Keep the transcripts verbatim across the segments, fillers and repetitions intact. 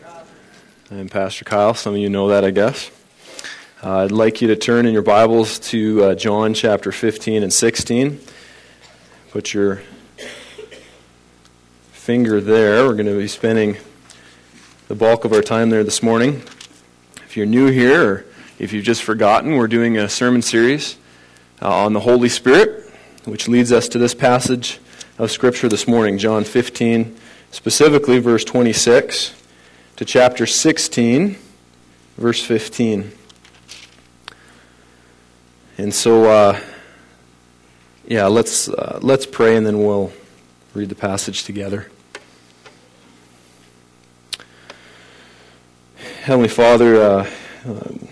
I'm Pastor Kyle. Some of you know that, I guess. Uh, I'd like you to turn in your Bibles to uh, John chapter fifteen and sixteen. Put your finger there. We're going to be spending the bulk of our time there this morning. If you're new here, or if you've just forgotten, we're doing a sermon series uh, on the Holy Spirit, which leads us to this passage of Scripture this morning, John fifteen, specifically verse twenty-six, to chapter sixteen, verse fifteen. And so, uh, yeah, let's uh, let's pray, and then we'll read the passage together. Heavenly Father, uh, um,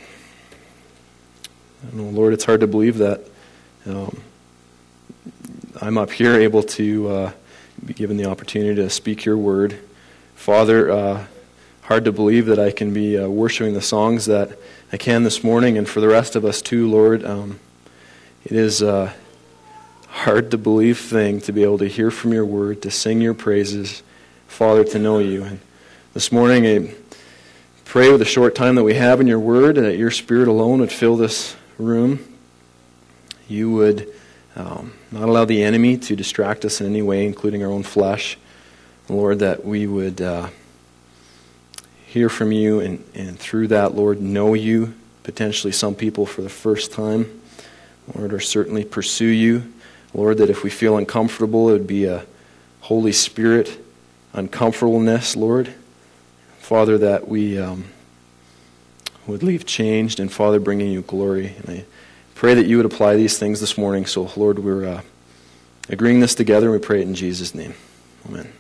I don't know, Lord, it's hard to believe that um, I'm up here able to uh, be given the opportunity to speak your word. Father, uh, hard to believe that I can be uh, worshiping the songs that I can this morning, and for the rest of us too, Lord. Um, it is a hard to believe thing to be able to hear from your word, to sing your praises, Father, to know you. And this morning I pray with the short time that we have in your word, that your Spirit alone would fill this room. You would um, not allow the enemy to distract us in any way, including our own flesh. Lord, that we would uh, hear from you, and, and through that, Lord, know you, potentially some people for the first time, Lord, or certainly pursue you. Lord, that if we feel uncomfortable, it would be a Holy Spirit uncomfortableness, Lord. Father, that we um, would leave changed, and Father, bringing you glory. And I pray that you would apply these things this morning. So, Lord, we're uh, agreeing this together, and we pray it in Jesus' name. Amen.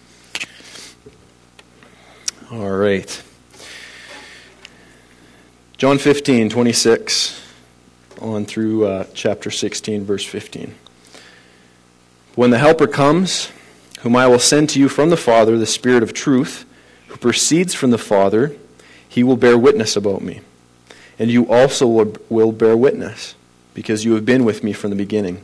All right. John fifteen, twenty-six, on through uh, chapter sixteen, verse fifteen. When the Helper comes, whom I will send to you from the Father, the Spirit of truth, who proceeds from the Father, he will bear witness about me. And you also will bear witness, because you have been with me from the beginning.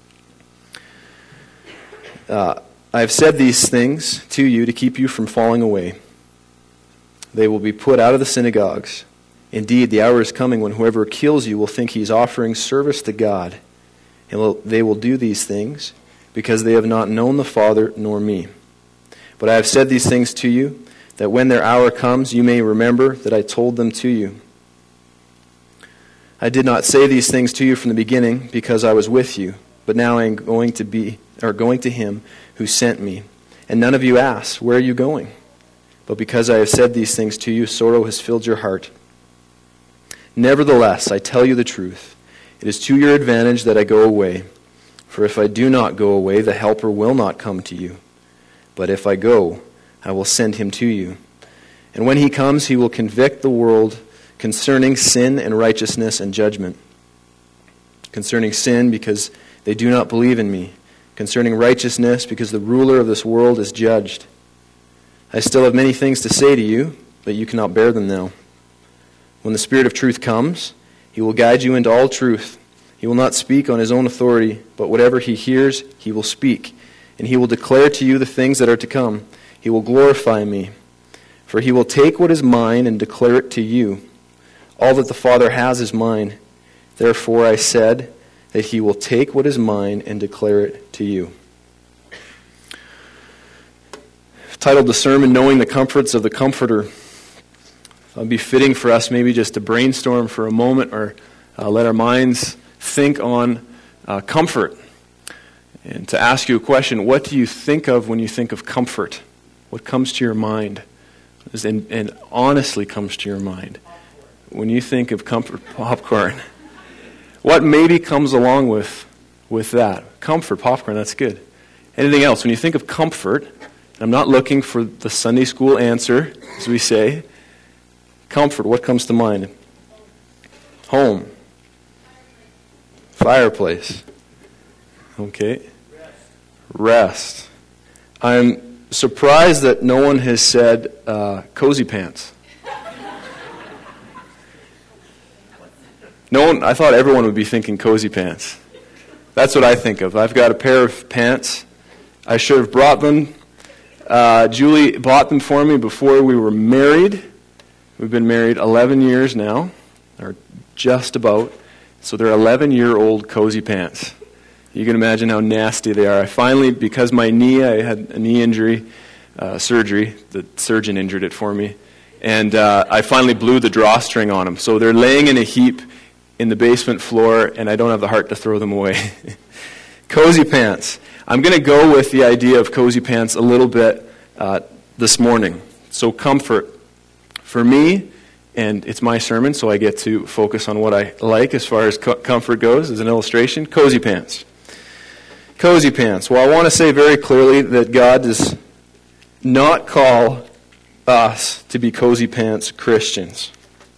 Uh, I have said these things to you to keep you from falling away. They will be put out of the synagogues. Indeed, the hour is coming when whoever kills you will think he is offering service to God. And they will do these things because they have not known the Father nor me. But I have said these things to you, that when their hour comes, you may remember that I told them to you. I did not say these things to you from the beginning because I was with you, but now I am going to be, or going to him who sent me. And none of you asked, where are you going? But because I have said these things to you, sorrow has filled your heart. Nevertheless, I tell you the truth. It is to your advantage that I go away. For if I do not go away, the Helper will not come to you. But if I go, I will send him to you. And when he comes, he will convict the world concerning sin and righteousness and judgment. Concerning sin, because they do not believe in me. Concerning righteousness, because the ruler of this world is judged. I still have many things to say to you, but you cannot bear them now. When the Spirit of truth comes, he will guide you into all truth. He will not speak on his own authority, but whatever he hears, he will speak. And he will declare to you the things that are to come. He will glorify me. For he will take what is mine and declare it to you. All that the Father has is mine. Therefore I said that he will take what is mine and declare it to you. I've titled the sermon, Knowing the Comforts of the Comforter. It would be fitting for us maybe just to brainstorm for a moment, or uh, let our minds think on uh, comfort. And to ask you a question, what do you think of when you think of comfort? What comes to your mind? And, and honestly comes to your mind. When you think of comfort, popcorn. What maybe comes along with, with that? Comfort, popcorn, that's good. Anything else? When you think of comfort, I'm not looking for the Sunday school answer, as we say. Comfort, what comes to mind? Home. Fireplace. Okay. Rest. I'm surprised that no one has said uh, cozy pants. No one. I thought everyone would be thinking cozy pants. That's what I think of. I've got a pair of pants. I should have brought them. Uh, Julie bought them for me before we were married. We've been married eleven years now, or just about. So they're eleven-year-old cozy pants. You can imagine how nasty they are. I finally, because my knee, I had a knee injury, uh, surgery. The surgeon injured it for me. And uh, I finally blew the drawstring on them. So they're laying in a heap in the basement floor, and I don't have the heart to throw them away. Cozy pants. I'm going to go with the idea of cozy pants a little bit uh, this morning. So comfort. For me, and it's my sermon, so I get to focus on what I like as far as co- comfort goes, as an illustration. Cozy pants. Cozy pants. Well, I want to say very clearly that God does not call us to be cozy pants Christians.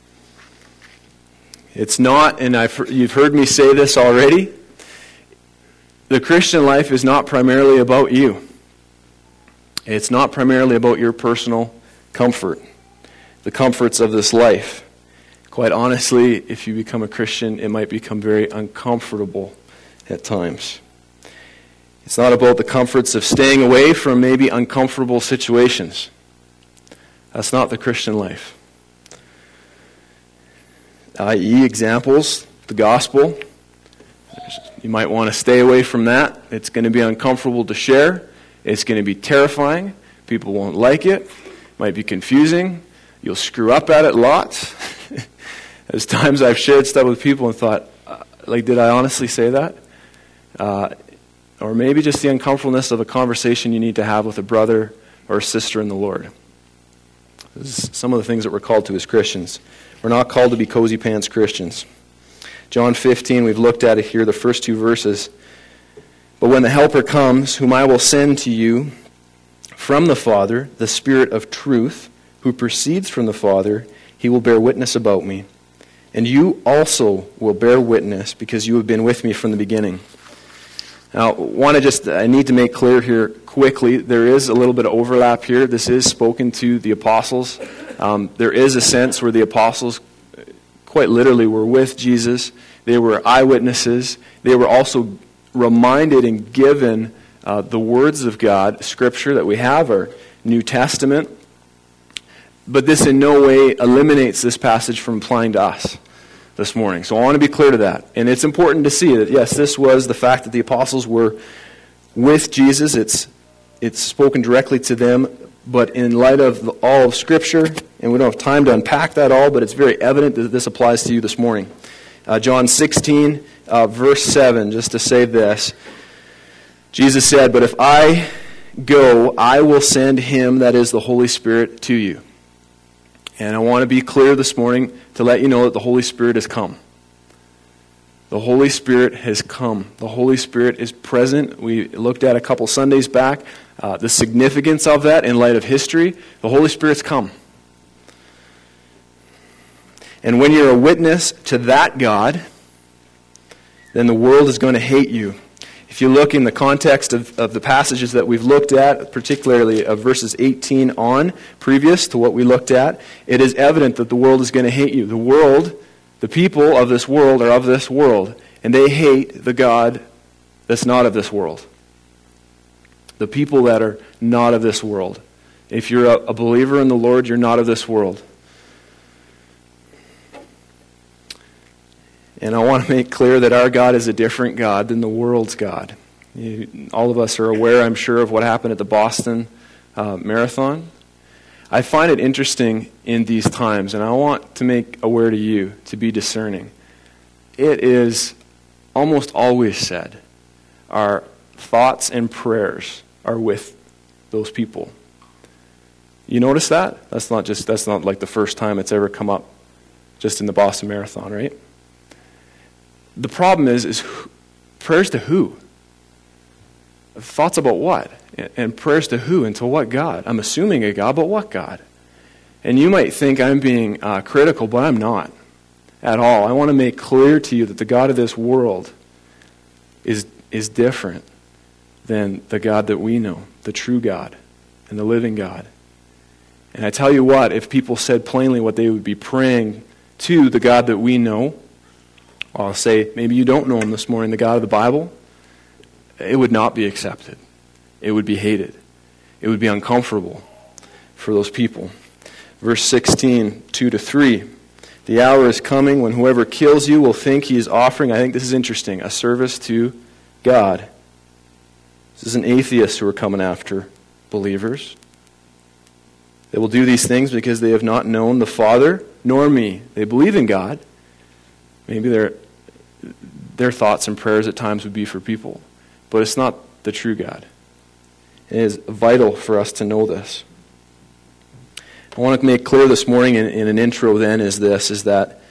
It's not, and I've, you've heard me say this already, the Christian life is not primarily about you. It's not primarily about your personal comfort, the comforts of this life. Quite honestly, if you become a Christian, it might become very uncomfortable at times. It's not about the comforts of staying away from maybe uncomfortable situations. That's not the Christian life. that is examples, the gospel. You might want to stay away from that. It's going to be uncomfortable to share. It's going to be terrifying. People won't like it. It might be confusing. You'll screw up at it lots. There's times I've shared stuff with people and thought, uh, like, did I honestly say that? Uh, or maybe just the uncomfortableness of a conversation you need to have with a brother or a sister in the Lord. This is some of the things that we're called to as Christians. We're not called to be cozy pants Christians. John fifteen, we've looked at it here, the first two verses. But when the Helper comes, whom I will send to you from the Father, the Spirit of truth, who proceeds from the Father, he will bear witness about me. And you also will bear witness, because you have been with me from the beginning. Now, want to just, I need to make clear here quickly, there is a little bit of overlap here. This is spoken to the apostles. Um, there is a sense where the apostles quite literally were with Jesus. They were eyewitnesses. They were also reminded and given uh, the words of God, Scripture that we have, our New Testament. But this in no way eliminates this passage from applying to us this morning. So I want to be clear to that. And it's important to see that, yes, this was the fact that the apostles were with Jesus. It's it's spoken directly to them. But in light of the, all of Scripture, and we don't have time to unpack that all, but it's very evident that this applies to you this morning. Uh, John sixteen, uh, verse seven, just to say this. Jesus said, "But if I go, I will send him, that is the Holy Spirit, to you." And I want to be clear this morning to let you know that the Holy Spirit has come. The Holy Spirit has come. The Holy Spirit is present. We looked at a couple Sundays back uh, the significance of that in light of history. The Holy Spirit's come. And when you're a witness to that God, then the world is going to hate you. If you look in the context of, of the passages that we've looked at, particularly of verses eighteen on, previous to what we looked at, it is evident that the world is going to hate you. The world, the people of this world are of this world, and they hate the God that's not of this world. The people that are not of this world. If you're a, a believer in the Lord, you're not of this world. And I want to make clear that our God is a different God than the world's God. You, all of us are aware, I'm sure, of what happened at the Boston uh, Marathon. I find it interesting in these times, and I want to make aware to you to be discerning. It is almost always said, our thoughts and prayers are with those people. You notice that? That's not just that's not like the first time it's ever come up just in the Boston Marathon, right? The problem is, is who, prayers to who? Thoughts about what? And prayers to who and to what God? I'm assuming a God, but what God? And you might think I'm being uh, critical, but I'm not at all. I want to make clear to you that the God of this world is is different than the God that we know, the true God and the living God. And I tell you what, if people said plainly what they would be praying to the God that we know, I'll say, maybe you don't know him this morning, the God of the Bible, it would not be accepted. It would be hated. it would be uncomfortable for those people. Verse sixteen, two to three. The hour is coming when whoever kills you will think he is offering, I think this is interesting, a service to God. This isn't atheists who are coming after believers. They will do these things because they have not known the Father nor me. They believe in God. Maybe their, their thoughts and prayers at times would be for people. But it's not the true God. It is vital for us to know this. I want to make clear this morning in, in an intro then is this, is that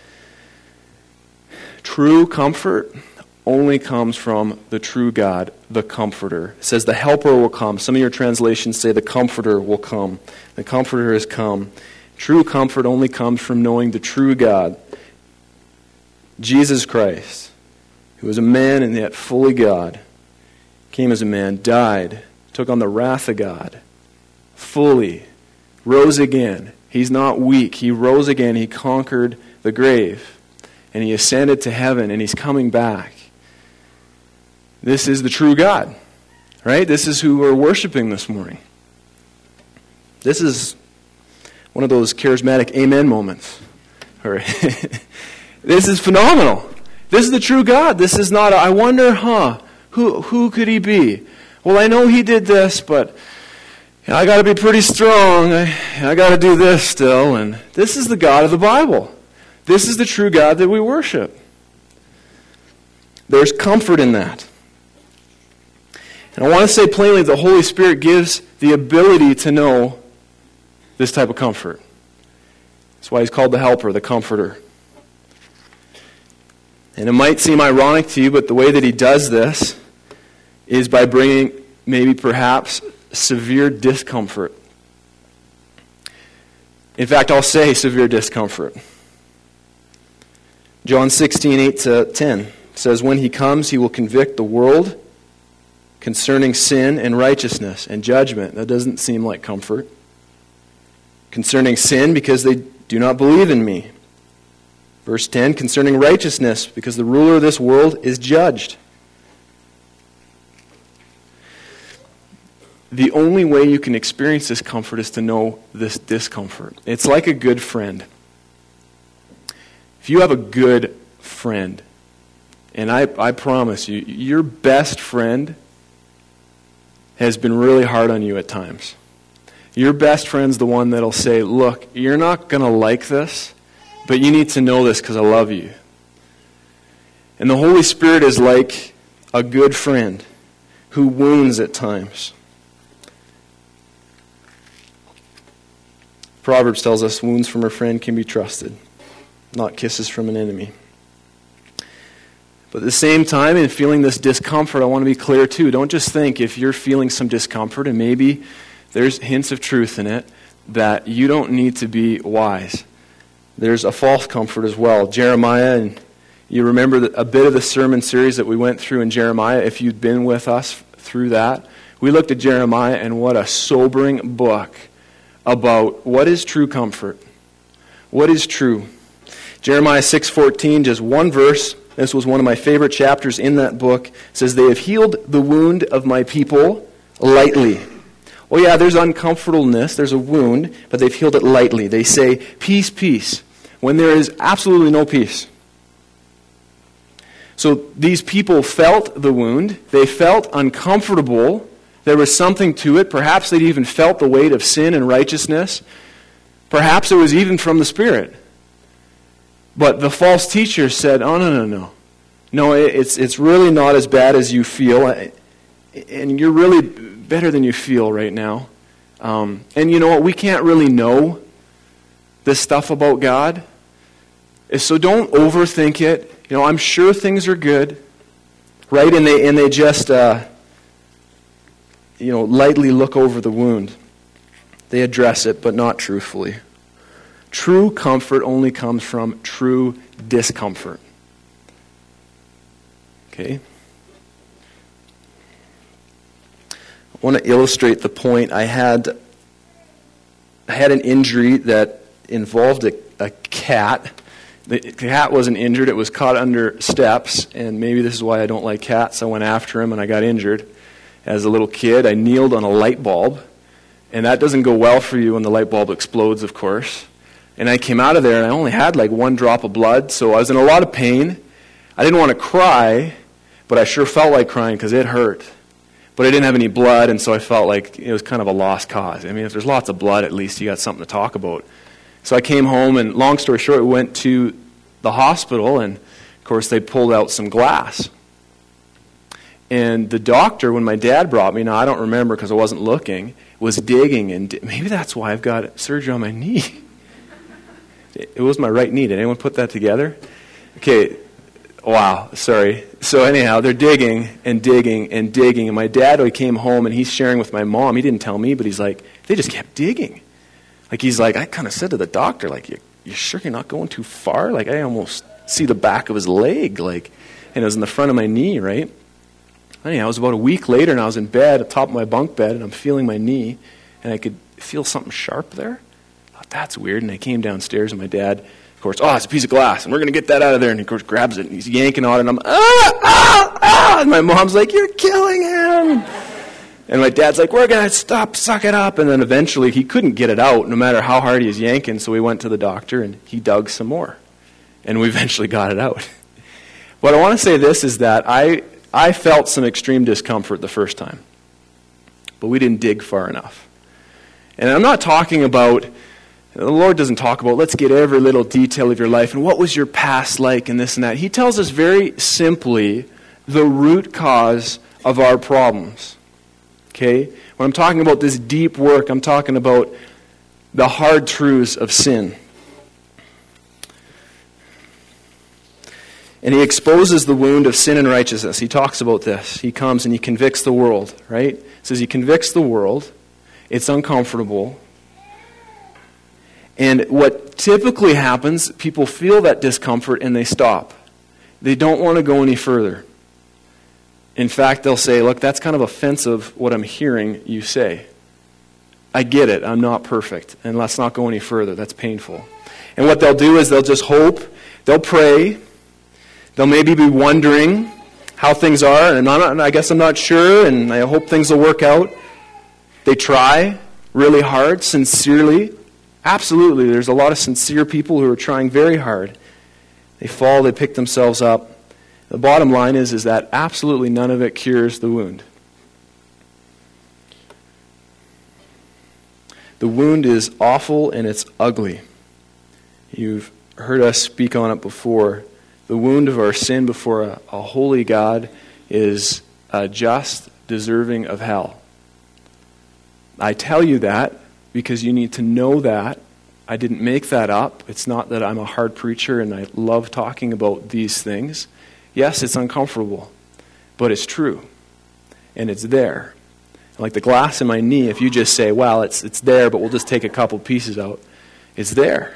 true comfort only comes from the true God, the Comforter. It says the Helper will come. Some of your translations say the Comforter will come. The Comforter has come. True comfort only comes from knowing the true God, Jesus Christ, who was a man and yet fully God, came as a man, died, took on the wrath of God, fully, rose again. He's not weak. He rose again. He conquered the grave. And he ascended to heaven, and he's coming back. This is the true God, right? This is who we're worshiping this morning. This is one of those charismatic amen moments. This is phenomenal. This is the true God. This is not, a, I wonder, huh, who who could he be? Well, I know he did this, but I got to be pretty strong. I, I got to do this still. And this is the God of the Bible. This is the true God that we worship. There's comfort in that. And I want to say plainly, the Holy Spirit gives the ability to know this type of comfort. That's why he's called the Helper, the Comforter. And it might seem ironic to you, but the way that he does this is by bringing maybe perhaps severe discomfort. In fact, I'll say severe discomfort. John sixteen, eight to ten says, when he comes, he will convict the world concerning sin and righteousness and judgment. That doesn't seem like comfort. Concerning sin, because they do not believe in me. Verse ten, concerning righteousness, because the ruler of this world is judged. The only way you can experience this comfort is to know this discomfort. It's like a good friend. If you have a good friend, and I, I promise you, your best friend has been really hard on you at times. Your best friend's the one that'll say, look, you're not going to like this, but you need to know this because I love you. And the Holy Spirit is like a good friend who wounds at times. Proverbs tells us wounds from a friend can be trusted, not kisses from an enemy. But at the same time, in feeling this discomfort, I want to be clear too. Don't just think if you're feeling some discomfort, and maybe there's hints of truth in it, that you don't need to be wise. There's a false comfort as well. Jeremiah, and you remember a bit of the sermon series that we went through in Jeremiah, if you'd been with us through that. We looked at Jeremiah, and what a sobering book about what is true comfort. What is true? Jeremiah six fourteen, just one verse. This was one of my favorite chapters in that book. It says, they have healed the wound of my people lightly. Oh yeah, there's uncomfortableness, there's a wound, but they've healed it lightly. They say, peace, peace, when there is absolutely no peace. So these people felt the wound. They felt uncomfortable. There was something to it. Perhaps they'd even felt the weight of sin and righteousness. Perhaps it was even from the Spirit. But the false teacher said, oh, no, no, no. No, it's it's really not as bad as you feel. And you're really better than you feel right now. Um, and you know what? We can't really know this stuff about God. So don't overthink it. You know, I'm sure things are good. Right? And they, and they just, uh, you know, lightly look over the wound. They address it, but not truthfully. True comfort only comes from true discomfort. Okay? I want to illustrate the point. I had I had an injury that involved a, a cat. The cat wasn't injured. It was caught under steps, and maybe this is why I don't like cats. I went after him, and I got injured. As a little kid, I kneeled on a light bulb, And that doesn't go well for you when the light bulb explodes, of course. And I came out of there, and I only had like one drop of blood, so I was in a lot of pain. I didn't want to cry, but I sure felt like crying because it hurt. But I didn't have any blood, and so I felt like it was kind of a lost cause. I mean, if there's lots of blood, at least you got something to talk about. So I came home, and long story short, we went to the hospital, and of course they pulled out some glass. And the doctor, when my dad brought me, now I don't remember because I wasn't looking, was digging, and di- maybe that's why I've got surgery on my knee. It was my right knee. Did anyone put that together? Okay, wow, sorry. So anyhow, they're digging and digging and digging, and my dad, he came home, and he's sharing with my mom. He didn't tell me, but he's like, they just kept digging. Like, he's like, I kind of said to the doctor, like, you, you sure you're not going too far? Like, I almost see the back of his leg, like, and it was in the front of my knee, right? Anyhow, it was about a week later, and I was in bed, at the top of my bunk bed, and I'm feeling my knee, and I could feel something sharp there. I thought, that's weird, and I came downstairs, and my dad, of course, oh, it's a piece of glass, and we're going to get that out of there, and he, of course, grabs it, and he's yanking on it, and I'm, ah, ah, ah, and my mom's like, you're killing him. And my dad's like, we're going to stop, suck it up, and then eventually he couldn't get it out, no matter how hard he was yanking, so we went to the doctor, and he dug some more, and we eventually got it out. What I want to say this is that I... I felt some extreme discomfort the first time, but we didn't dig far enough. And I'm not talking about, the Lord doesn't talk about, let's get every little detail of your life and what was your past like and this and that. He tells us very simply the root cause of our problems. Okay? When I'm talking about this deep work, I'm talking about the hard truths of sin. And he exposes the wound of sin and righteousness. He talks about this. He comes and he convicts the world, right? It says he convicts the world. It's uncomfortable. And what typically happens, people feel that discomfort and they stop. They don't want to go any further. In fact, they'll say, look, that's kind of offensive what I'm hearing you say. I get it. I'm not perfect. And let's not go any further. That's painful. And what they'll do is they'll just hope. They'll pray. They'll maybe be wondering how things are, and I'm not, I guess I'm not sure, and I hope things will work out. They try really hard, sincerely. Absolutely, there's a lot of sincere people who are trying very hard. They fall, they pick themselves up. The bottom line is, is that absolutely none of it cures the wound. The wound is awful and it's ugly. You've heard us speak on it before. The wound of our sin before a, a holy God is uh, just deserving of hell. I tell you that because you need to know that. I didn't make that up. It's not that I'm a hard preacher and I love talking about these things. Yes, it's uncomfortable, but it's true. And it's there. Like the glass in my knee, if you just say, well, it's it's there, but we'll just take a couple pieces out, it's there.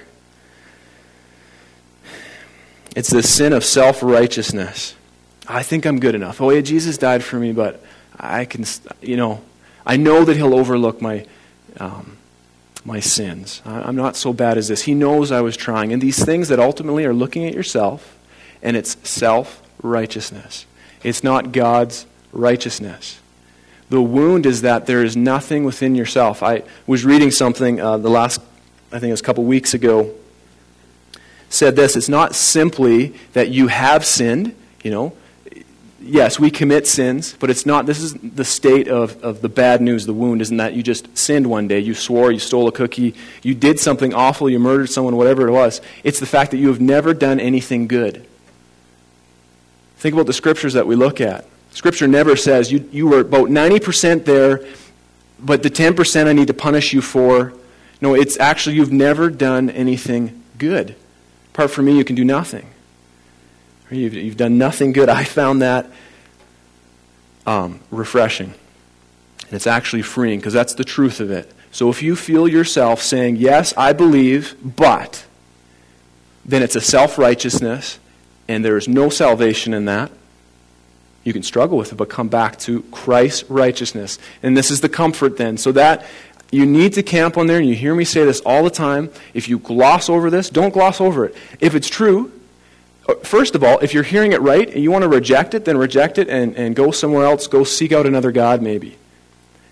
It's the sin of self-righteousness. I think I'm good enough. Oh yeah, Jesus died for me, but I can, you know, I know that he'll overlook my um, my sins. I'm not so bad as this. He knows I was trying. And these things that ultimately are looking at yourself, and it's self-righteousness. It's not God's righteousness. The wound is that there is nothing within yourself. I was reading something uh, the last, I think it was a couple weeks ago, said this, it's not simply that you have sinned, you know. Yes, we commit sins, but it's not, this is the state of, of the bad news, the wound, isn't that you just sinned one day, you swore, you stole a cookie, you did something awful, you murdered someone, whatever it was. It's the fact that you have never done anything good. Think about the scriptures that we look at. Scripture never says, you, you were about ninety percent there, but the ten percent I need to punish you for. No, it's actually you've never done anything good. Apart from me, you can do nothing. You've, you've done nothing good. I found that um, refreshing. And it's actually freeing, because that's the truth of it. So if you feel yourself saying, yes, I believe, but, then it's a self-righteousness, and there is no salvation in that. You can struggle with it, but come back to Christ's righteousness. And this is the comfort then. So that you need to camp on there, and you hear me say this all the time. If you gloss over this, don't gloss over it. If it's true, first of all, if you're hearing it right and you want to reject it, then reject it and, and go somewhere else. Go seek out another God maybe.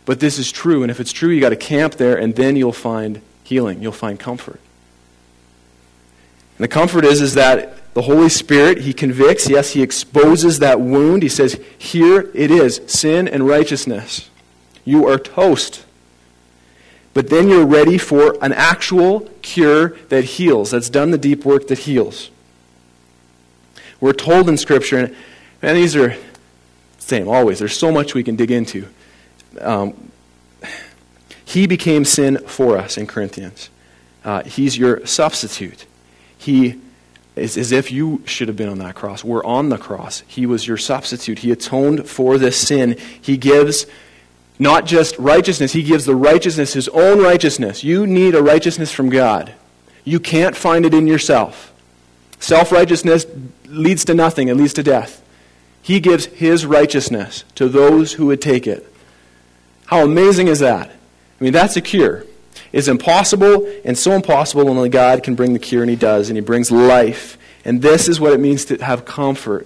But this is true, and if it's true, you got to camp there, and then you'll find healing. You'll find comfort. And the comfort is, is that the Holy Spirit, He convicts. Yes, He exposes that wound. He says, here it is, sin and righteousness. You are toast. But then you're ready for an actual cure that heals, that's done the deep work that heals. We're told in Scripture, and man, these are the same always. There's so much we can dig into. Um, he became sin for us in Corinthians. Uh, he's your substitute. He is as if you should have been on that cross. We're on the cross. He was your substitute. He atoned for this sin. He gives not just righteousness, He gives the righteousness, His own righteousness. You need a righteousness from God. You can't find it in yourself. Self-righteousness leads to nothing. It leads to death. He gives His righteousness to those who would take it. How amazing is that? I mean, that's a cure. It's impossible, and so impossible, only God can bring the cure, and He does, and He brings life. And this is what it means to have comfort.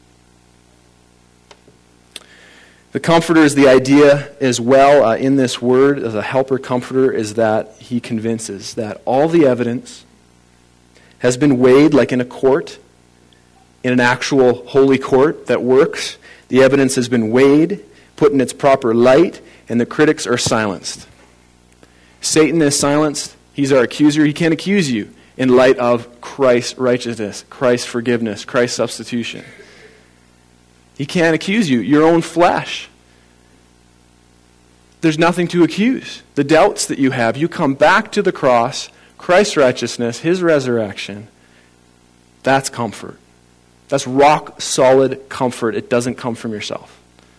The comforter is the idea as well uh, in this word, as a helper comforter, is that He convinces that all the evidence has been weighed like in a court, in an actual holy court that works. The evidence has been weighed, put in its proper light, and the critics are silenced. Satan is silenced. He's our accuser. He can't accuse you in light of Christ's righteousness, Christ's forgiveness, Christ's substitution. He can't accuse you. Your own flesh. There's nothing to accuse. The doubts that you have, you come back to the cross, Christ's righteousness, His resurrection. That's comfort. That's rock solid comfort. It doesn't come from yourself.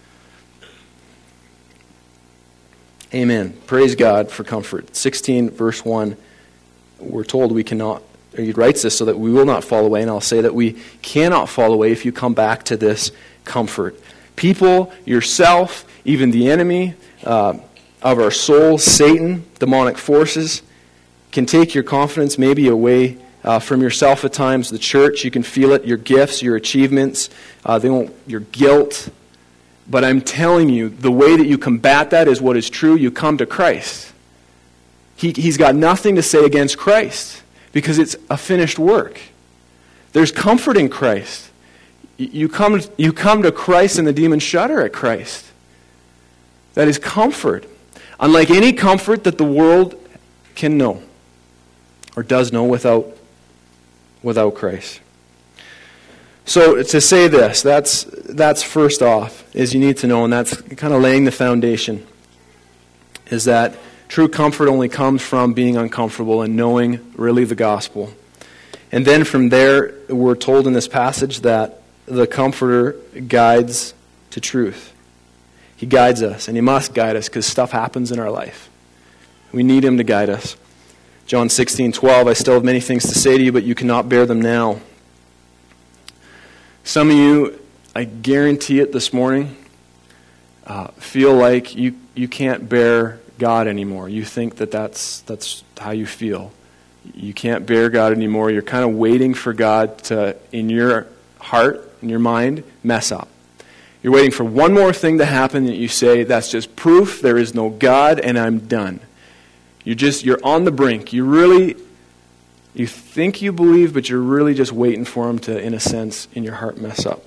Amen. Praise God for comfort. sixteen verse one, we're told we cannot, or He writes this so that we will not fall away, and I'll say that we cannot fall away if you come back to this comfort. People, yourself, even the enemy uh, of our souls, Satan, demonic forces, can take your confidence maybe away uh, from yourself at times. The church, you can feel it, your gifts, your achievements, uh, they won't, your guilt. But I'm telling you, the way that you combat that is what is true. You come to Christ. He, he's got nothing to say against Christ because it's a finished work. There's comfort in Christ. You come, you come to Christ and the demons shudder at Christ. That is comfort. Unlike any comfort that the world can know or does know without, without Christ. So to say this, that's that's first off, is you need to know, and that's kind of laying the foundation, is that true comfort only comes from being uncomfortable and knowing really the gospel. And then from there, we're told in this passage that the Comforter guides to truth. He guides us, and He must guide us because stuff happens in our life. We need Him to guide us. John sixteen twelve, I still have many things to say to you, but you cannot bear them now. Some of you, I guarantee it this morning, uh, feel like you, you can't bear God anymore. You think that that's, that's how you feel. You can't bear God anymore. You're kind of waiting for God to, in your heart, in your mind, mess up. You're waiting for one more thing to happen that you say, that's just proof there is no God and I'm done. You're just, you're on the brink. You really... You think you believe, but you're really just waiting for Him to, in a sense, in your heart, mess up.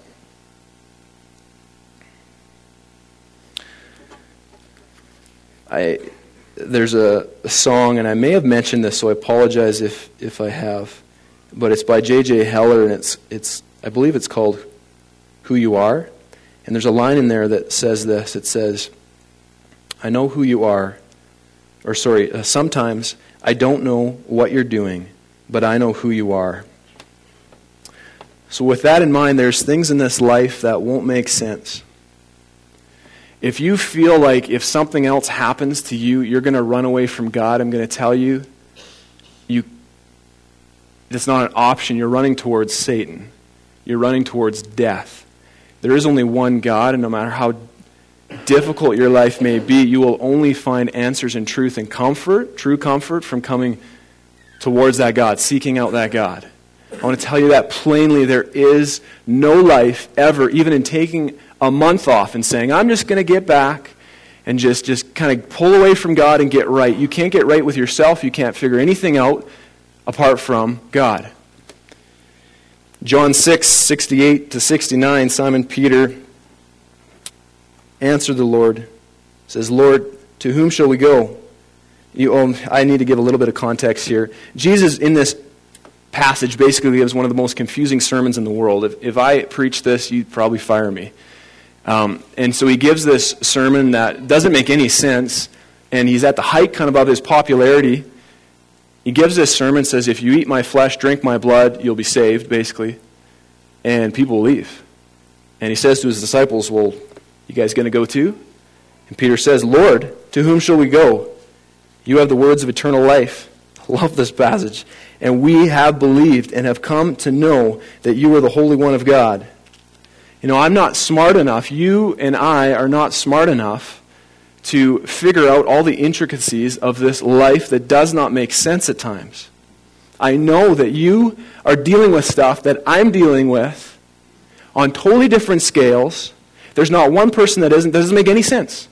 I there's a, a song, and I may have mentioned this, so I apologize if, if I have, but it's by J J Heller, and it's it's I believe it's called "Who You Are," and there's a line in there that says this. It says, "I know who you are," or sorry, uh, sometimes I don't know what you're doing, but I know who you are. So with that in mind, there's things in this life that won't make sense. If you feel like if something else happens to you, you're going to run away from God, I'm going to tell you, you it's not an option. You're running towards Satan. You're running towards death. There is only one God, and no matter how difficult your life may be, you will only find answers in truth and comfort, true comfort, from coming towards that God, seeking out that God. I want to tell you that plainly. There is no life ever, even in taking a month off and saying, I'm just going to get back and just, just kind of pull away from God and get right. You can't get right with yourself. You can't figure anything out apart from God. John six, sixty-eight to sixty-nine, Simon Peter answered the Lord, says, Lord, to whom shall we go? You, oh, I need to give a little bit of context here. Jesus, in this passage, basically gives one of the most confusing sermons in the world. If, if I preach this, you'd probably fire me. Um, and so he gives this sermon that doesn't make any sense, and he's at the height kind of of his popularity. He gives this sermon, says, if you eat my flesh, drink my blood, you'll be saved, basically. And people will leave. And he says to his disciples, well, you guys going to go too? And Peter says, Lord, to whom shall we go? You have the words of eternal life. I love this passage. And we have believed and have come to know that you are the Holy One of God. You know, I'm not smart enough. You and I are not smart enough to figure out all the intricacies of this life that does not make sense at times. I know that you are dealing with stuff that I'm dealing with on totally different scales. There's not one person that isn't, that doesn't make any sense.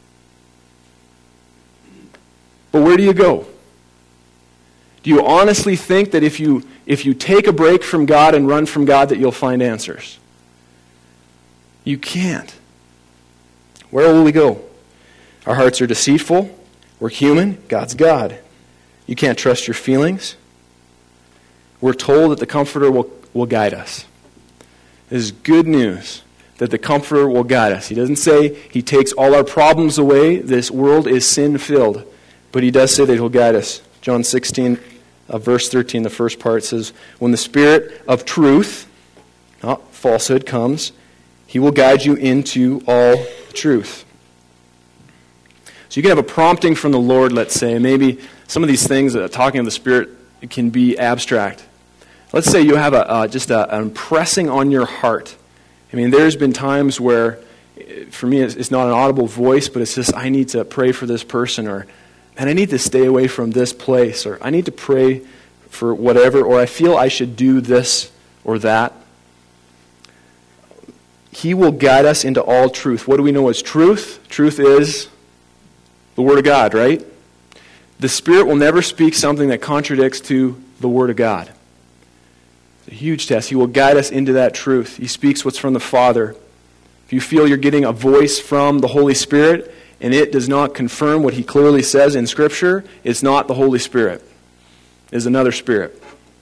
But where do you go? Do you honestly think that if you if you take a break from God and run from God that you'll find answers? You can't. Where will we go? Our hearts are deceitful. We're human. God's God. You can't trust your feelings. We're told that the Comforter will, will guide us. This is good news that the Comforter will guide us. He doesn't say he takes all our problems away. This world is sin-filled. But he does say that he'll guide us. John sixteen, uh, verse thirteen, the first part says, when the Spirit of truth, not falsehood, comes, he will guide you into all truth. So you can have a prompting from the Lord, let's say. Maybe some of these things, uh, talking of the Spirit, can be abstract. Let's say you have a uh, just a, an impressing on your heart. I mean, there's been times where, for me, it's, it's not an audible voice, but it's just, I need to pray for this person, or, and I need to stay away from this place, or I need to pray for whatever, or I feel I should do this or that. He will guide us into all truth. What do we know as truth? Truth is the Word of God, right? The Spirit will never speak something that contradicts to the Word of God. It's a huge test. He will guide us into that truth. He speaks what's from the Father. If you feel you're getting a voice from the Holy Spirit and it does not confirm what He clearly says in Scripture, it's not the Holy Spirit. It's another spirit.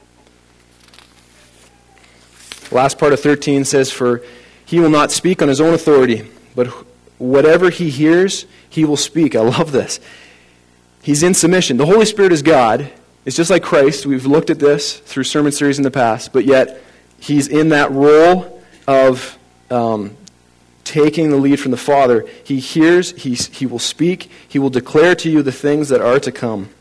The last part of thirteen says, for He will not speak on His own authority, but whatever He hears, He will speak. I love this. He's in submission. The Holy Spirit is God. It's just like Christ. We've looked at this through sermon series in the past, but yet He's in that role of um, taking the lead from the Father. He hears, he, he will speak, He will declare to you the things that are to come.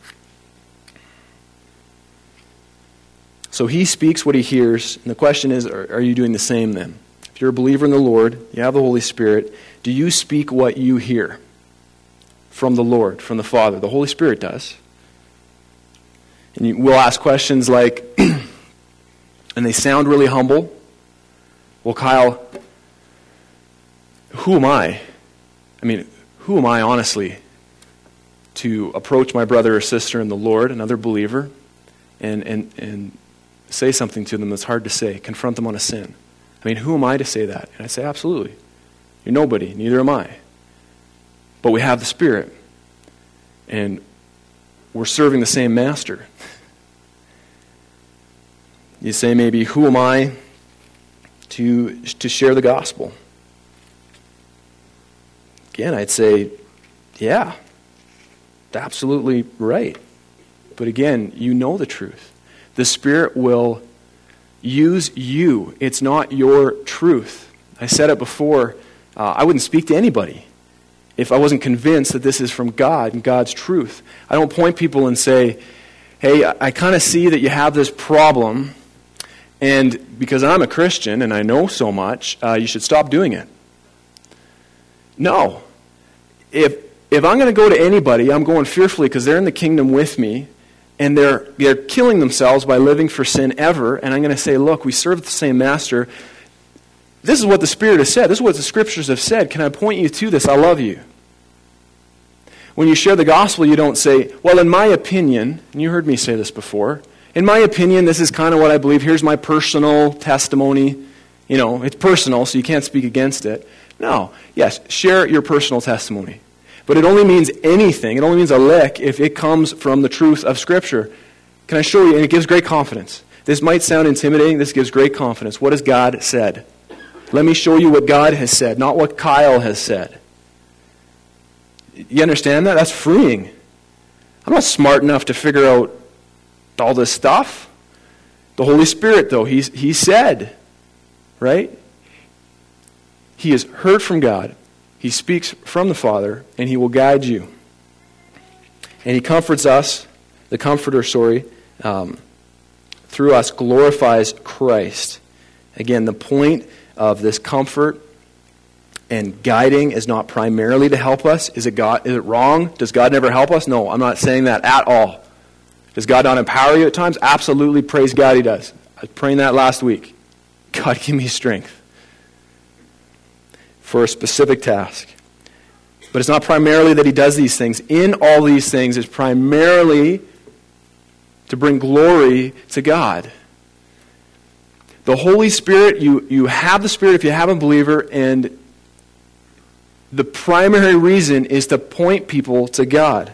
So He speaks what He hears, and the question is, are, are you doing the same then? If you're a believer in the Lord, you have the Holy Spirit, do you speak what you hear from the Lord, from the Father? The Holy Spirit does. And you, we'll ask questions like, and they sound really humble. Well, Kyle, who am I? I mean, who am I, honestly, to approach my brother or sister in the Lord, another believer, and, and, and say something to them that's hard to say, confront them on a sin? I mean, who am I to say that? And I say, absolutely. You're nobody, neither am I. But we have the Spirit. And we're serving the same master. You say maybe, who am I to, to share the gospel? Again, I'd say, yeah, absolutely right. But again, you know the truth. The Spirit will use you. It's not your truth. I said it before, uh, I wouldn't speak to anybody if I wasn't convinced that this is from God and God's truth. I don't point people and say, hey, I, I kind of see that you have this problem, and because I'm a Christian and I know so much, uh, you should stop doing it. No. If if I'm going to go to anybody, I'm going fearfully because they're in the kingdom with me, and they're they're killing themselves by living for sin ever, and I'm going to say, look, we serve the same master. This is what the Spirit has said. This is what the Scriptures have said. Can I point you to this? I love you. When you share the gospel, you don't say, well, in my opinion, and you heard me say this before, in my opinion, this is kind of what I believe. Here's my personal testimony. You know, it's personal, so you can't speak against it. No. Yes, share your personal testimony. But it only means anything. It only means a lick if it comes from the truth of Scripture. Can I show you? And it gives great confidence. This might sound intimidating. This gives great confidence. What has God said? Let me show you what God has said, not what Kyle has said. You understand that? That's freeing. I'm not smart enough to figure out all this stuff. The Holy Spirit, though, he's, he said, right? He has heard from God. He speaks from the Father, and he will guide you. And he comforts us, the Comforter, sorry, um, through us glorifies Christ. Again, the point of this comfort and guiding is not primarily to help us. Is it God? Is it wrong? Does God never help us? No, I'm not saying that at all. Does God not empower you at times? Absolutely, praise God, he does. I was praying that last week. God, give me strength for a specific task. But it's not primarily that he does these things. In all these things, it's primarily to bring glory to God. The Holy Spirit, you, you have the Spirit if you have a believer, and the primary reason is to point people to God.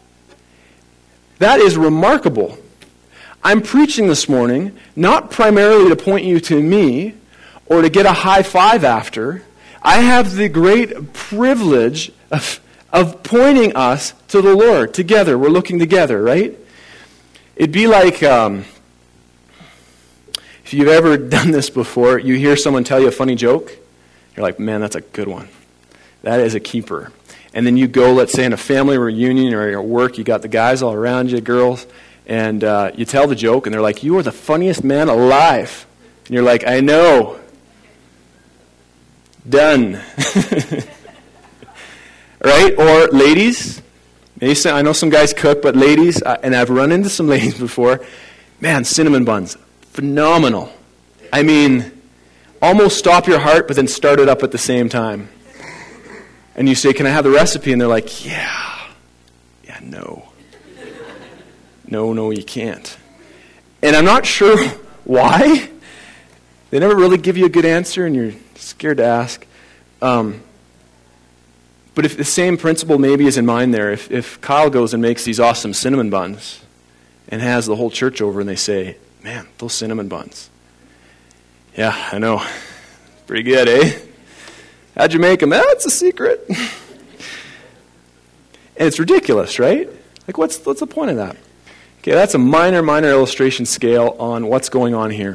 That is remarkable. I'm preaching this morning not primarily to point you to me or to get a high five after. I have the great privilege of, of pointing us to the Lord together. We're looking together, right? It'd be like, um, if you've ever done this before, you hear someone tell you a funny joke. You're like, man, that's a good one. That is a keeper. And then you go, let's say, in a family reunion or at work, you got the guys all around you, girls, and uh, you tell the joke, and they're like, you are the funniest man alive. And you're like, I know. Done. Right? Or ladies, maybe some, I know some guys cook, but ladies, uh, and I've run into some ladies before, man, cinnamon buns, phenomenal. I mean, almost stop your heart, but then start it up at the same time. And you say, can I have the recipe? And they're like, yeah. Yeah, no. No, no, you can't. And I'm not sure why. They never really give you a good answer, and you're scared to ask. Um, but if the same principle maybe is in mind there, if, if Kyle goes and makes these awesome cinnamon buns and has the whole church over and they say, man, those cinnamon buns. Yeah, I know. Pretty good, eh? How'd you make them? That's a secret. And it's ridiculous, right? Like, what's, what's the point of that? Okay, that's a minor, minor illustration scale on what's going on here.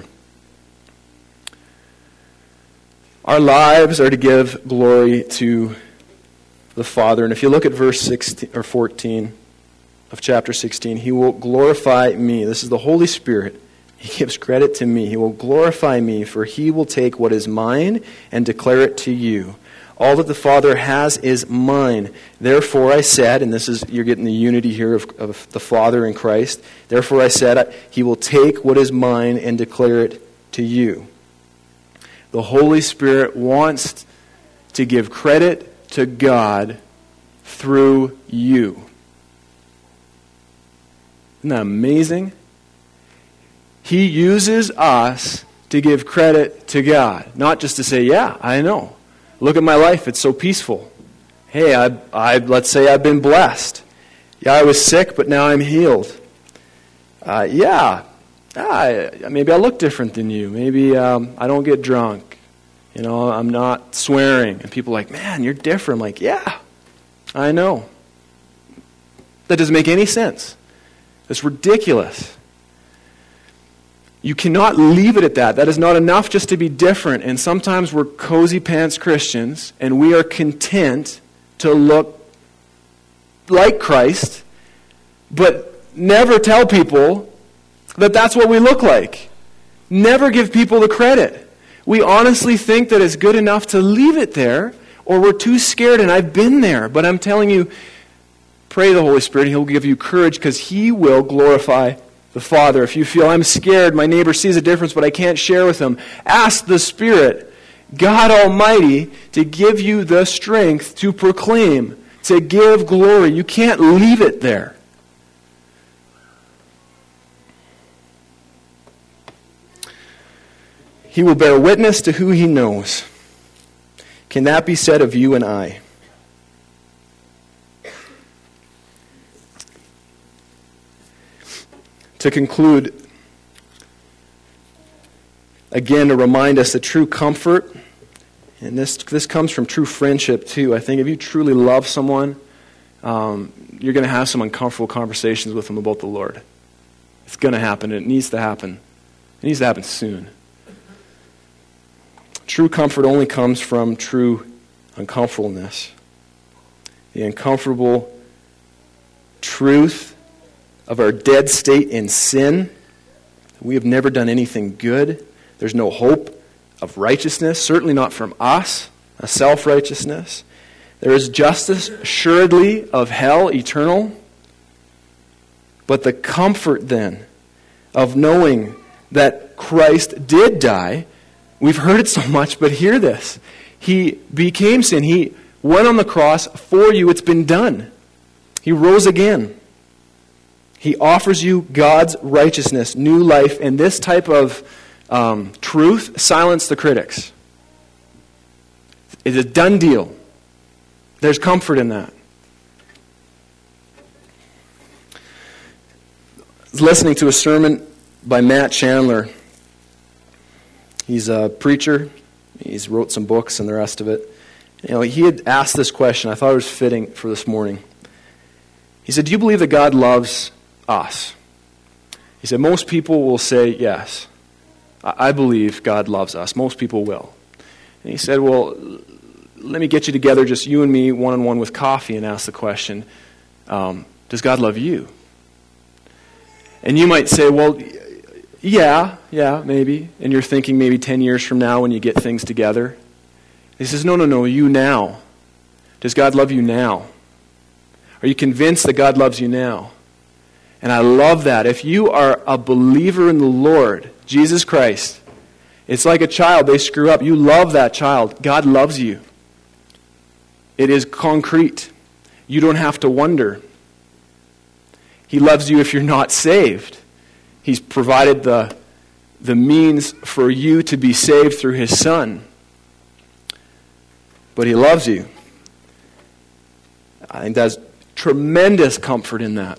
Our lives are to give glory to the Father. And if you look at verse sixteen or fourteen of chapter sixteen, he will glorify me. This is the Holy Spirit. He gives credit to me. He will glorify me, for he will take what is mine and declare it to you. All that the Father has is mine. Therefore I said, and this is, you're getting the unity here of, of the Father in Christ. Therefore I said, he will take what is mine and declare it to you. The Holy Spirit wants to give credit to God through you. Isn't that amazing? He uses us to give credit to God. Not just to say, yeah, I know. Look at my life, it's so peaceful. Hey, I, I, let's say I've been blessed. Yeah, I was sick, but now I'm healed. Uh, yeah, ah, maybe I look different than you. Maybe um, I don't get drunk. You know, I'm not swearing. And people are like, man, you're different. I'm like, yeah, I know. That doesn't make any sense. It's ridiculous. You cannot leave it at that. That is not enough just to be different. And sometimes we're cozy pants Christians, and we are content to look like Christ, but never tell people that that's what we look like. Never give people the credit. We honestly think that it's good enough to leave it there, or we're too scared, and I've been there. But I'm telling you, pray the Holy Spirit, He'll give you courage, because He will glorify the Father. If you feel, I'm scared, my neighbor sees a difference, but I can't share with him, ask the Spirit, God Almighty, to give you the strength to proclaim, to give glory. You can't leave it there. He will bear witness to who he knows. Can that be said of you and I? To conclude, again, to remind us that true comfort, and this this comes from true friendship too. I think if you truly love someone, um, you're going to have some uncomfortable conversations with them about the Lord. It's going to happen. It needs to happen. It needs to happen soon. True comfort only comes from true uncomfortableness. The uncomfortable truth of our dead state in sin. We have never done anything good. There's no hope of righteousness, certainly not from us, a self-righteousness. There is justice, assuredly, of hell eternal. But the comfort then of knowing that Christ did die, we've heard it so much, but hear this. He became sin. He went on the cross for you. It's been done. He rose again. He offers you God's righteousness, new life, and this type of um, truth silenced the critics. It's a done deal. There's comfort in that. I was listening to a sermon by Matt Chandler. He's a preacher. He's wrote some books and the rest of it. You know, he had asked this question. I thought it was fitting for this morning. He said, do you believe that God loves us? He said, most people will say yes. I believe God loves us. Most people will. And he said, well, let me get you together, just you and me, one-on-one with coffee, and ask the question, um, does God love you? And you might say, well, yeah, yeah, maybe. And you're thinking maybe ten years from now when you get things together. He says, no, no, no, you now. Does God love you now? Are you convinced that God loves you now? And I love that. If you are a believer in the Lord, Jesus Christ, it's like a child. They screw up. You love that child. God loves you. It is concrete. You don't have to wonder. He loves you if you're not saved. He's provided the, the means for you to be saved through His Son. But He loves you. I think there's tremendous comfort in that.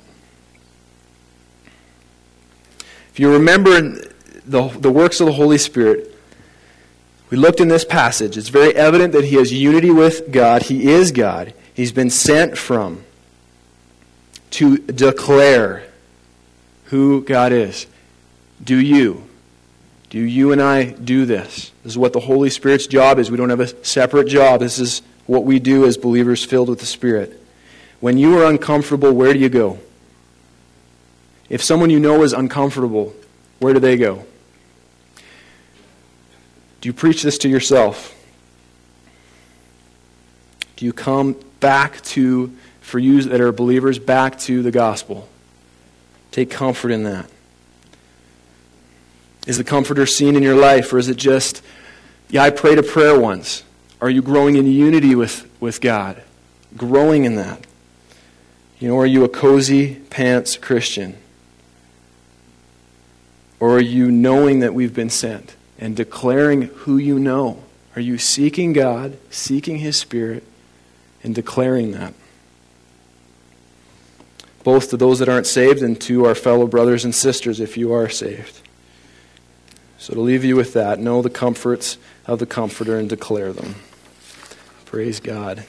If you remember the, the works of the Holy Spirit, we looked in this passage. It's very evident that He has unity with God. He is God. He's been sent from to declare who God is. Do you? Do you and I do this? This is what the Holy Spirit's job is. We don't have a separate job. This is what we do as believers filled with the Spirit. When you are uncomfortable, where do you go? If someone you know is uncomfortable, where do they go? Do you preach this to yourself? Do you come back to, for you that are believers, back to the gospel? Take comfort in that. Is the comforter seen in your life, or is it just, yeah, I prayed a prayer once? Are you growing in unity with, with God? Growing in that? You know, are you a cozy pants Christian? Or are you knowing that we've been sent and declaring who you know? Are you seeking God, seeking His Spirit, and declaring that? Both to those that aren't saved and to our fellow brothers and sisters if you are saved. So to leave you with that, know the comforts of the Comforter and declare them. Praise God.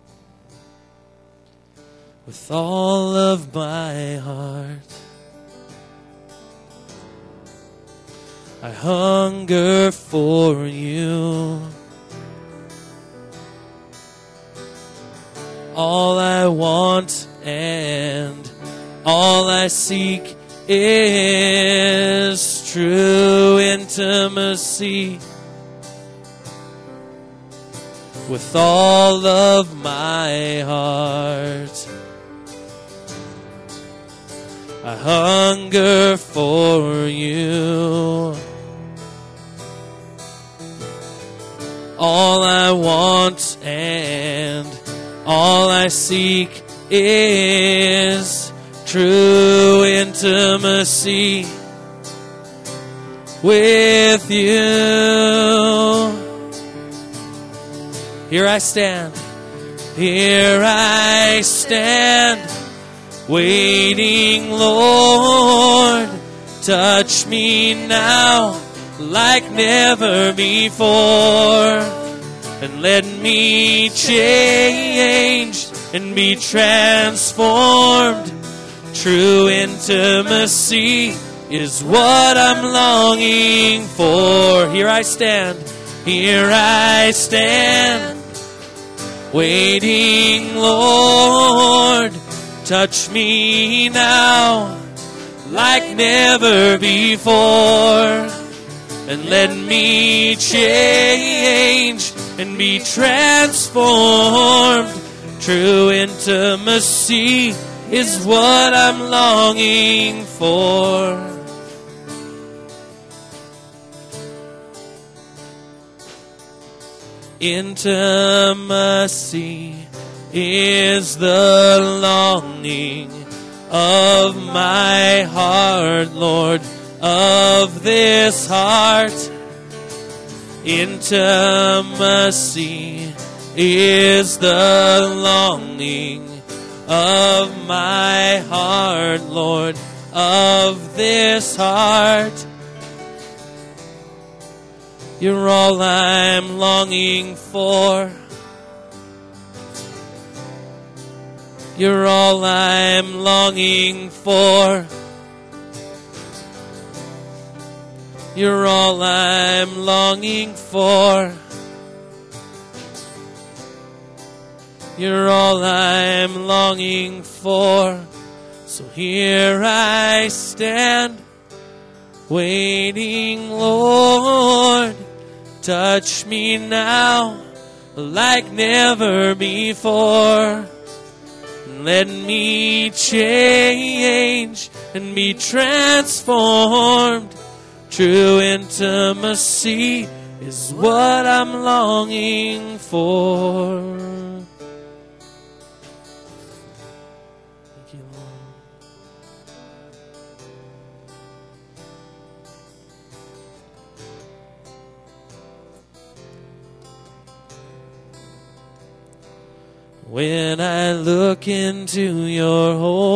With all of my heart, hunger for you. All I want and all I seek is true intimacy with all of my heart. I hunger for you. All I want and all I seek is true intimacy with you. Here I stand, here I stand, waiting, Lord, touch me now like never before, and let me change and be transformed. True intimacy is what I'm longing for. Here I stand, here I stand, waiting, Lord, touch me now like never before, and let me change and be transformed. True intimacy is what I'm longing for. Intimacy is the longing of my heart, Lord, of this heart. Intimacy is the longing of my heart, Lord, of this heart. You're all I'm longing for. You're all I'm longing for. You're all I'm longing for. You're all I'm longing for. So here I stand, waiting, Lord, touch me now like never before. Let me change and be transformed. True intimacy is what I'm longing for. Thank you, Lord. When I look into your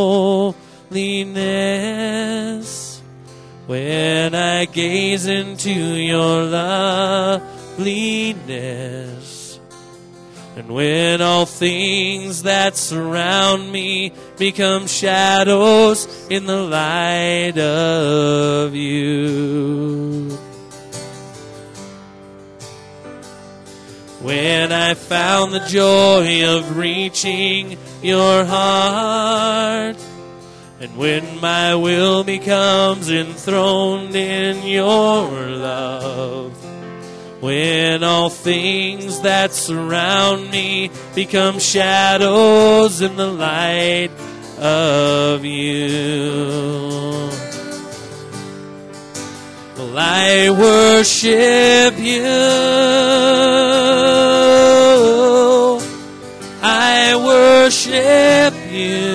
holiness, when I gaze into your loveliness, and when all things that surround me become shadows in the light of you. When I found the joy of reaching your heart, and when my will becomes enthroned in your love, when all things that surround me become shadows in the light of you. Well, I worship you. I worship you.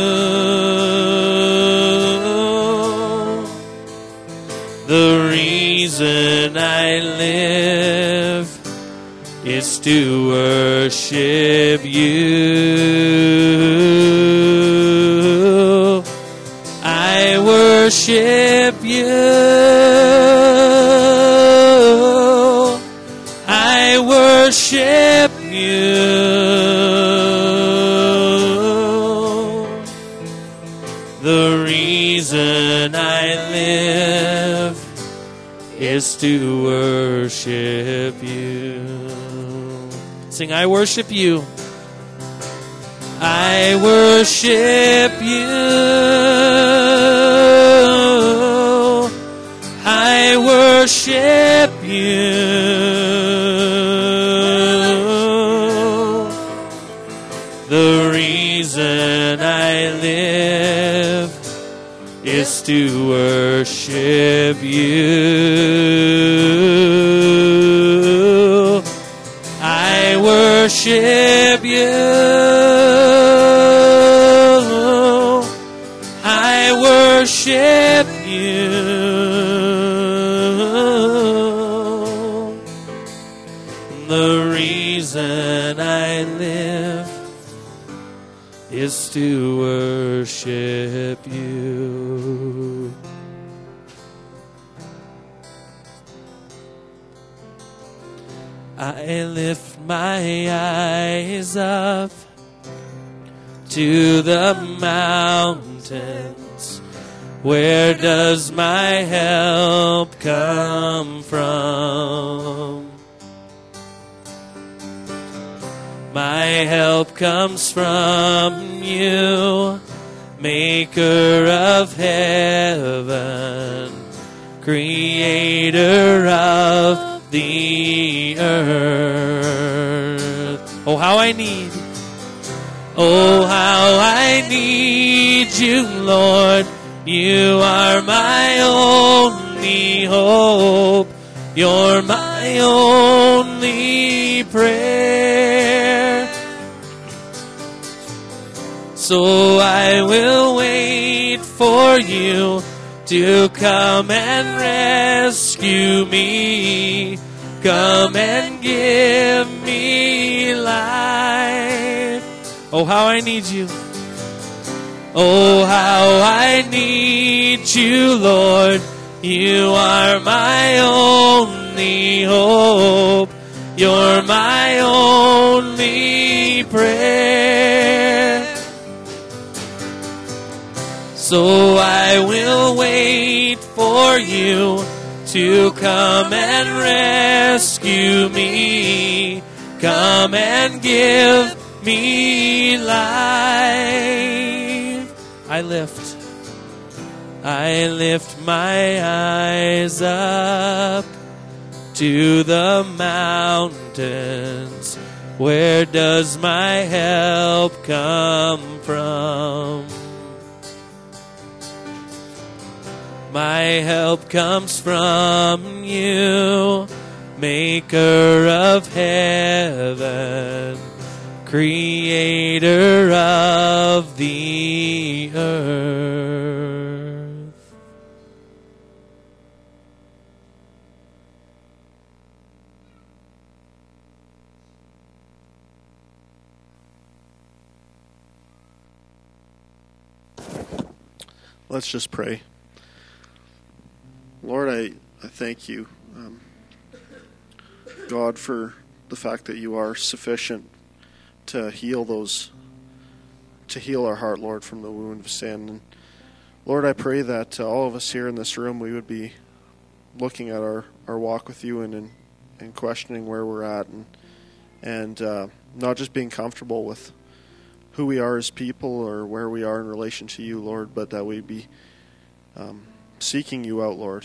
The reason I live is to worship you. I worship you. I worship you. The reason I live is to worship you. Sing, I worship you. I worship you. I worship you. The reason I live is to worship you. I worship you. I worship you. The reason I live is to worship you. I lift my eyes up to the mountains. Where does my help come from? My help comes from you, maker of heaven, creator of the earth. Oh, how I need, oh, how I need you, Lord. You are my only hope. You're my only prayer. So I will wait for you to come and rescue me. Come and give me life. Oh, how I need you. Oh, how I need you, Lord. You are my only hope. You're my only prayer. So I will wait for you to come and rescue me. Come and give me life. I lift, I lift my eyes up to the mountains. Where does my help come from? My help comes from you, maker of heaven, creator of the earth. Let's just pray. Lord, I, I thank you, um, God, for the fact that you are sufficient to heal those, to heal our heart, Lord, from the wound of sin. And Lord, I pray that uh, all of us here in this room, we would be looking at our, our walk with you and, and and questioning where we're at, and and uh, not just being comfortable with who we are as people or where we are in relation to you, Lord, but that we be um, seeking you out, Lord.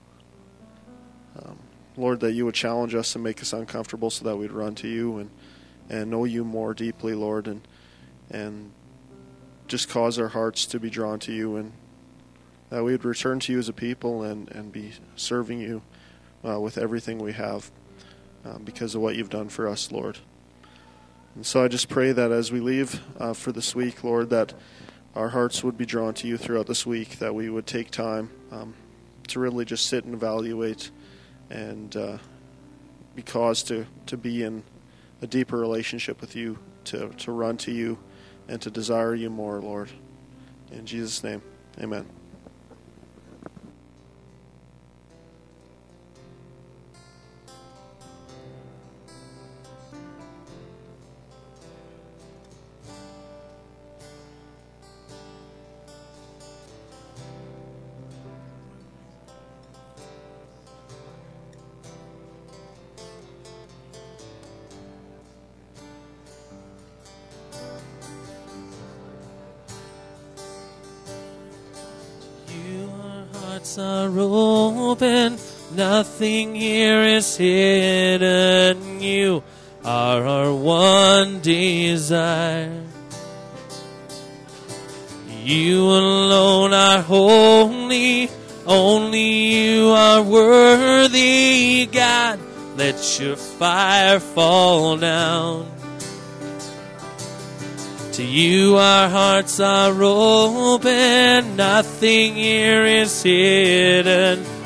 Um, Lord, that you would challenge us and make us uncomfortable so that we'd run to you and, and know you more deeply, Lord, and and just cause our hearts to be drawn to you, and that we would return to you as a people and, and be serving you uh, with everything we have uh, because of what you've done for us, Lord. And so I just pray that as we leave uh, for this week, Lord, that our hearts would be drawn to you throughout this week, that we would take time um, to really just sit and evaluate and uh, be caused to, to be in a deeper relationship with you, to, to run to you, and to desire you more, Lord. In Jesus' name, amen. hearts are open, nothing here is hidden. You are our one desire. You alone are holy, only you are worthy, God. Let your fire fall down. To you our hearts are open, nothing here is hidden.